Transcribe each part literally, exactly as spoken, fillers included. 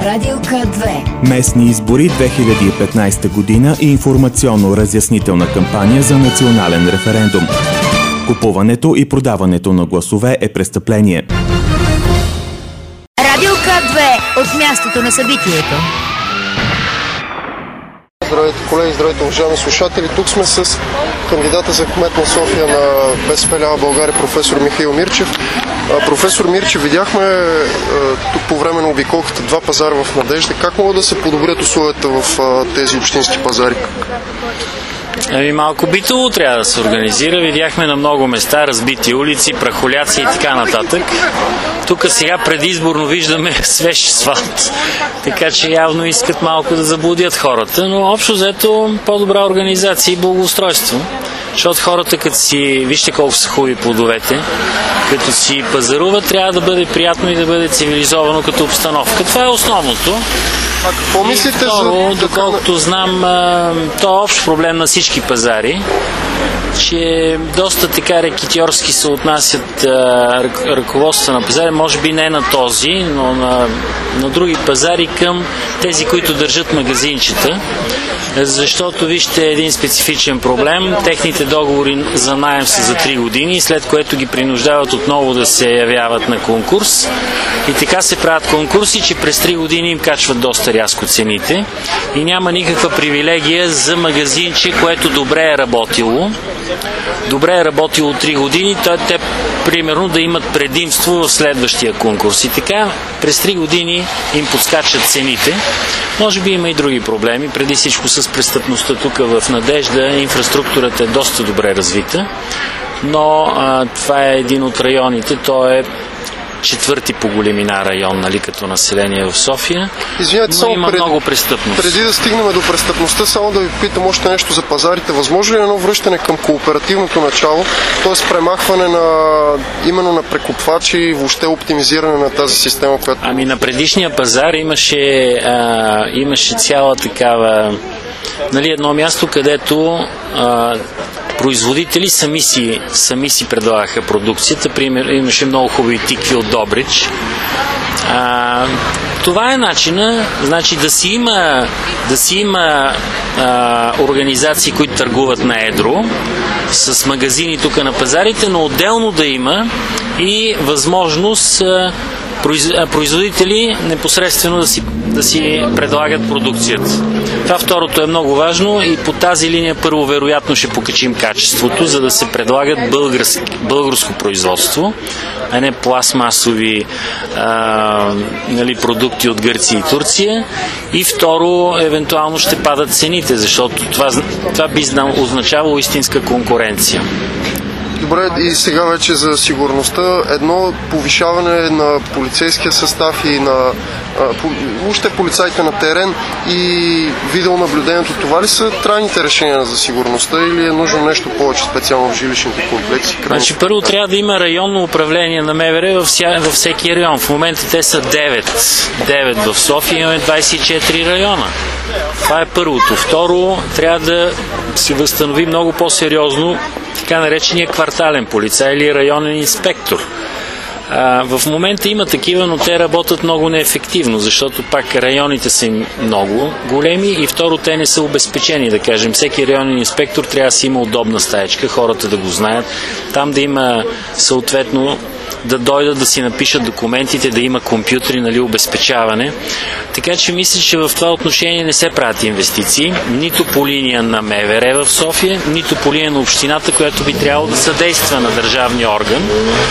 Радиока две. Местни избори две хиляди и петнайсета година и информационно-разяснителна кампания за национален референдум. Купуването и продаването на гласове е престъпление. Радиока две от мястото на събитието. Здравейте, колеги, здравейте, уважаеми слушатели. Тук сме с кандидата за кмет на София на БСП лява България, професор Михаил Мирчев. Професор Мирчев, видяхме тук по време на обиколката два пазара в Надежда. Как могат да се подобрят условията в тези общински пазари? Ами малко битово трябва да се организира. Видяхме на много места разбити улици, прахоляци и така нататък. Тук сега предизборно виждаме свеж асфалт, така че явно искат малко да заблудят хората, но общо взето по-добра организация и благоустройство. Защото хората, като си, вижте колко са хубави плодовете, като си пазаруват, трябва да бъде приятно и да бъде цивилизовано като обстановка. Това е основното. А какво мислите Второ, за... доколкото знам, то е общ проблем на всички пазари, че доста така рекетьорски се отнасят ръководства на пазари, може би не на този, но на, на други пазари към тези, които държат магазинчета. Защото вижте един специфичен проблем. Техните договори за наем са за три години, след което ги принуждават отново да се явяват на конкурс. И така се правят конкурси, че през три години им качват доста рязко цените. И няма никаква привилегия за магазинче, което добре е работило. Добре е работило три години, то те примерно да имат предимство в следващия конкурс. И така през три години им подскачат цените. Може би има и други проблеми. Преди всичко с престъпността тук в Надежда инфраструктурата е доста добре развита, но а, това е един от районите, то е четвърти по големина район, нали, като население в София. Извинете, но има пред... много престъпност. Преди да стигнем до престъпността, само да ви питам още нещо за пазарите. Възможно ли е едно връщане към кооперативното начало, т.е. премахване на именно на прекупвачи и въобще оптимизиране на тази система, която... Ами на предишния пазар имаше, а, имаше цяла такава, нали, едно място, където а, производители сами си, сами си предлагаха продукцията. Пример, имаше много хубави тикви от Добрич. А, това е начина, значи да си има, да си има а, организации, които търгуват на едро, с магазини тук на пазарите, но отделно да има и възможност а, производители непосредствено да си, да си предлагат продукцията. Това второто е много важно и по тази линия първо вероятно ще покачим качеството, за да се предлагат български, българско производство, а не пластмасови а, нали, продукти от Гърция и Турция. И второ, евентуално ще падат цените, защото това, това би означавало истинска конкуренция. Добре, и сега вече за сигурността. Едно повишаване на полицейския състав и на въобще полицайите на терен и видеонаблюдението. Това ли са трайните решения за сигурността или е нужно нещо повече, специално в жилищните комплекси? Значи първо трябва да има районно управление на МВР във, вся, във всеки район. В момента те са девет. девет в София, имаме двайсет и четири района. Това е първото. Второ, трябва да се възстанови много по-сериозно така наречения квартален полицай или районен инспектор. А, в момента има такива, но те работят много неефективно, защото пак районите са им много големи и второ, те не са обезпечени, да кажем. Всеки районен инспектор трябва да си има удобна стаечка, хората да го знаят, там да има съответно да дойдат да си напишат документите, да има компютри, нали, обезпечаване. Така че мисля, че в това отношение не се правят инвестиции, нито по линия на МВР в София, нито по линия на общината, която би трябвало да съдейства на държавния орган.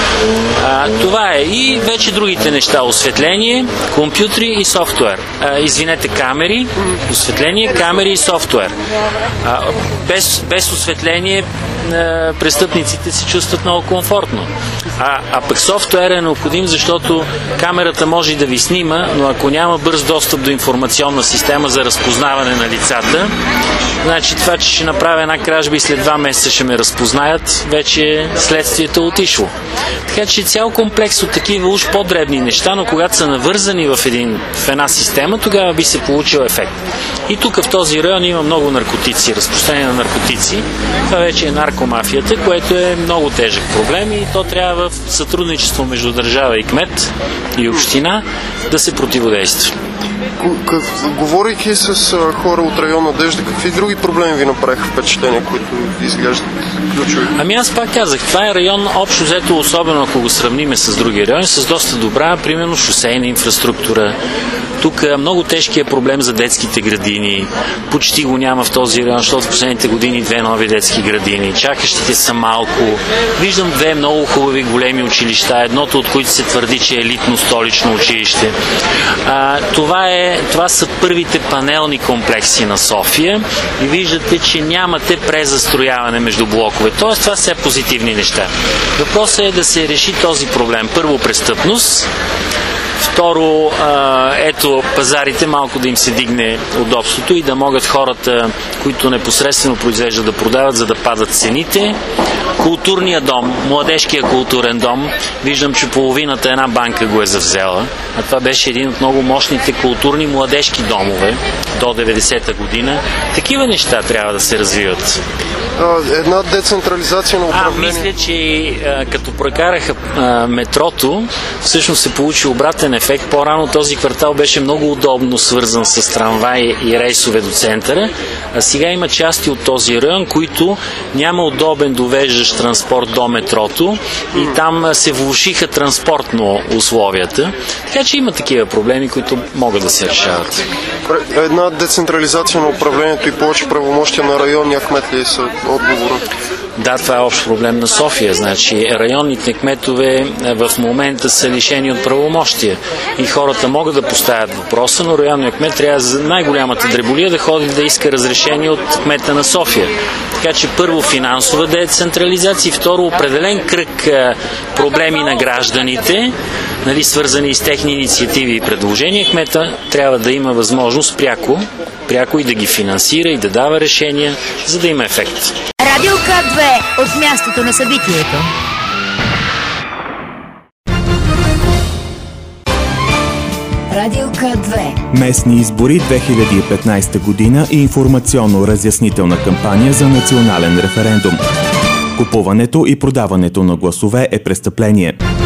А, това е. И вече другите неща. Осветление, компютри и софтуер. А, извинете, камери, осветление, камери и софтуер. А, без, без осветление а, престъпниците се чувстват много комфортно. А, а пък софтуер е необходим, защото камерата може и да ви снима, но ако няма бърз достъп до информационна система за разпознаване на лицата, значи това, че ще направя една кражба и след два месеца ще ме разпознаят, вече следствието е отишло. Така че цял комплекс от такива уж по-дребни неща, но когато са навързани в, един, в една система, тогава би се получил ефект. И тук в този район има много наркотици, разпространение на наркотици. Това вече е наркомафията, което е много тежък проблем и то трябва в сътрудничество между държава и кмет и община да се противодейства. Говорейки с хора от район Надежда, какви други проблеми ви направиха впечатления, които изглеждат ключови? Ами аз пак казах, това е район общо взето, особено ако го сравниме с други райони, с доста добра, примерно шосейна инфраструктура. Тук много тежкият проблем за детските градини. Почти го няма в този район, защото в последните години две нови детски градини. Чакащите са малко. Виждам две много хубави големи училища, едното от които се твърди, че е елитно столично училище. А, това, е, това са първите панелни комплекси на София и виждате, че нямате презастрояване между блокове. Тоест, това са позитивни неща. Въпросът е да се реши този проблем. Първо, престъпност. Второ, ето пазарите, малко да им се дигне удобството и да могат хората, които непосредствено произвеждат, да продават, за да падат цените. Културния дом, младежкия културен дом, виждам, че половината една банка го е завзела, а това беше един от много мощните културни младежки домове до деветдесета година. Такива неща трябва да се развиват. Една децентрализация на управление. А, мисля, че а, като прекараха а, метрото, всъщност се получи обратен ефект. По-рано този квартал беше много удобно свързан с трамвай и рейсове до центъра, а сега има части от този район, които няма удобен довеждащ транспорт до метрото и там се влошиха транспортно условията. Така че има такива проблеми, които могат да се решават. Една децентрализация на управлението и повече правомощия на районния кмет ли са отговора? Да, това е общ проблем на София. Значи, районните кметове в момента са лишени от правомощия и хората могат да поставят въпроса, но районният кмет трябва за най-голямата дреболия да ходи да иска разрешение от кмета на София. Така че първо финансова децентрализация и второ определен кръг проблеми на гражданите, нали, свързани с техни инициативи и предложения. Кмета трябва да има възможност пряко, пряко и да ги финансира и да дава решения, за да има ефект. Радио К две от мястото на събитието. Радио К две. Местни избори две хиляди и петнайсета година и информационно-разяснителна кампания за национален референдум. Купуването и продаването на гласове е престъпление.